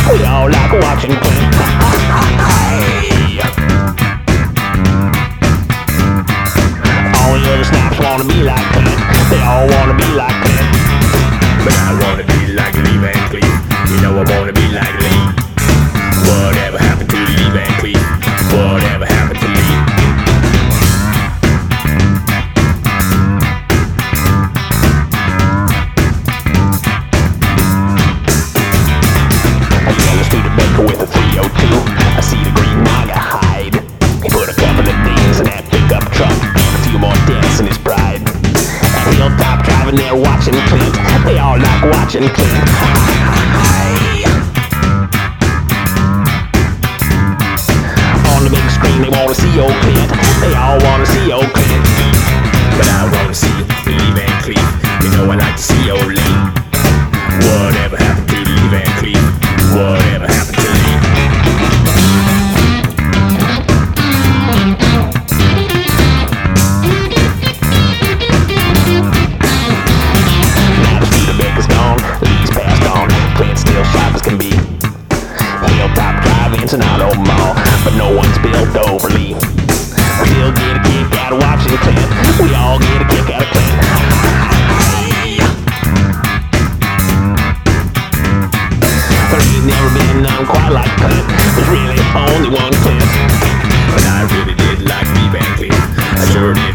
We all like watching Clint. Hey. All the other snaps wanna be like Clint. They all wanna be like Clint. But I wanna be like Lee Van Cleef. You know I wanna be like Lee. Whatever happened to Lee Van Cleef? Whatever happened to Lee? I yell through the Baker with a 302. I see the green MAGA hide. He put a couple of things in that pickup truck. A few more dents in his pride. At Hilltop driving there watching Clint. They all like watching Clint. On the big screen they wanna see old Clint. They all wanna see old Clint. But I wanna see Lee Van Cleef. You know I like to see old Lee. Whatever happened to Lee Van Cleef? Whatever happened to Lee? Now the Studebaker's gone, Lee's passed on. Clint's still sharp as can be. Hilltop Drive-In's an auto mall, but no one's built over Lee. We still get a kick out of watching Clint. We all get a kick out of Clint. There ain't never been none quite like Clint. There's really only one Clint. But I really did like Lee Van Cleef. I sure did.